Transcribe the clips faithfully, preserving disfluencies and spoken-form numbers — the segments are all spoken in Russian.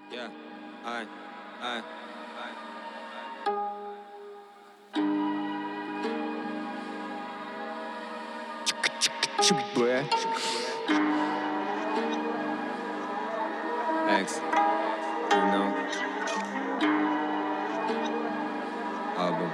Yeah, I, I, ЧБ. X, you know, album.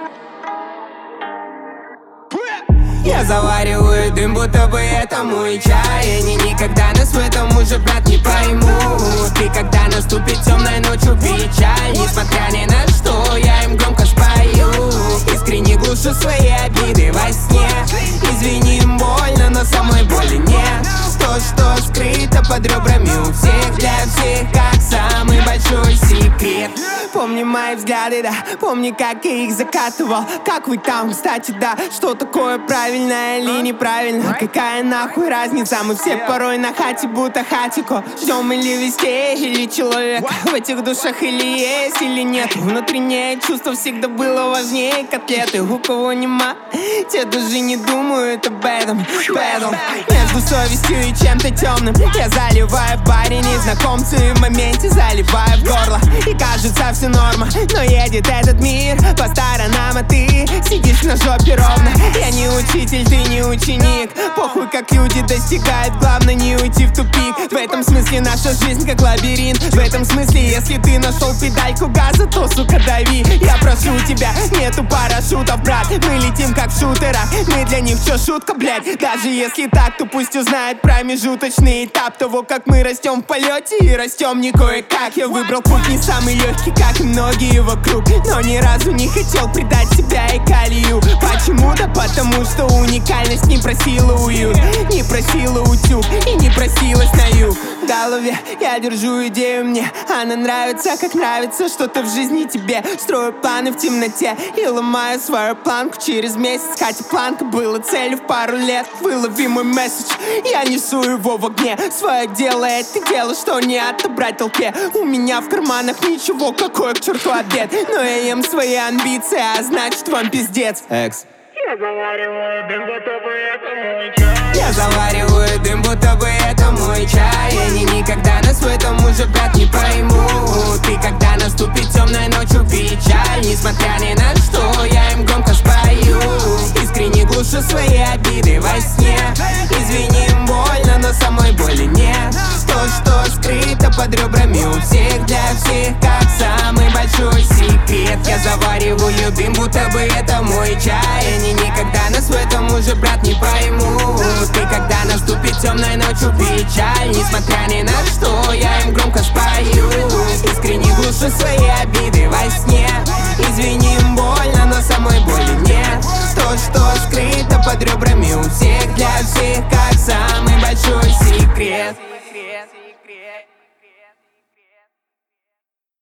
Я завариваю дым, будто бы это мой чай. Они никогда нас в этом уже, брат, не поймут. И когда наступит темной ночью печаль, несмотря ни на что, я им громко спою. Искренне глушу свои обиды во сне. Извини, им больно, но самой боли нет. То, что скрыто под ребрами у всех, для всех как самый большой секрет. Помни мои взгляды, да, помни, как я их закатывал. Как вы там, кстати, да, что такое правильно или неправильно? Какая нахуй разница, мы все порой на хате, будто хатико. Ждем или везде, или человека в этих душах или есть, или нет. Внутреннее чувство всегда было важнее котлеты. У кого нема, те даже не думают об этом. Бэдл между совестью и чем-то темным. Я заливаю парень и знакомцы в моменте заливаю в горло. И кажется все норма, но едет этот мир по сторонам, а ты сидишь на жопе ровно. Я не учитель, ты не ученик. Похуй, как люди достигают, главное не уйти в тупик. В этом смысле наша жизнь как лабиринт. В этом смысле, если ты нашел педальку газа, то, сука, дави. Я прошу тебя, нету парашютов, брат. Мы летим как в шутерах, мы для них чё, шутка, блядь? Даже если так, то пусть узнают промежуточный этап того, как мы растем в полете и растем не кое-как. Я выбрал путь не самый легкий, как и многие вокруг, но ни разу не хотел предать себя и колею. Почему? Да потому что уникальность не просила уют, не просила утюг и не просилась на юг. В голове я держу идею, мне она нравится, как нравится что-то в жизни тебе. Строю планы в темноте и ломаю свою планку. Через месяц Катя Планка было целью в пару лет. Вылови мой месседж, я несу его в огне. Свое дело это дело, что не отобрать толпе. У меня в карманах ничего, какой к черту обед. Но я ем свои амбиции, а значит вам пиздец. X. Я завариваю дым, будто бы это мой чай. Я завариваю дым, будто бы это мой чай. Они никогда нас в этом уже, брат, не поймут. И когда наступит темной ночью печаль, несмотря ни на что, я им громко спою. Искренне глушу свои обиды во сне. Извини, им больно, но самой боли нет. То, что скрыто под ребрами у всех, для всех как самый большой секрет. Я завариваю дым, будто бы это мой чай. Они никогда нас в этом уже, брат, не поймут. И когда наступит темной ночью печаль, несмотря ни на что, я им громко спою. Искренне глушу свои обиды во сне. Извини, им больно, но самой боли нет. То, что скрыто под ребрами у всех, для всех как самый большой секрет.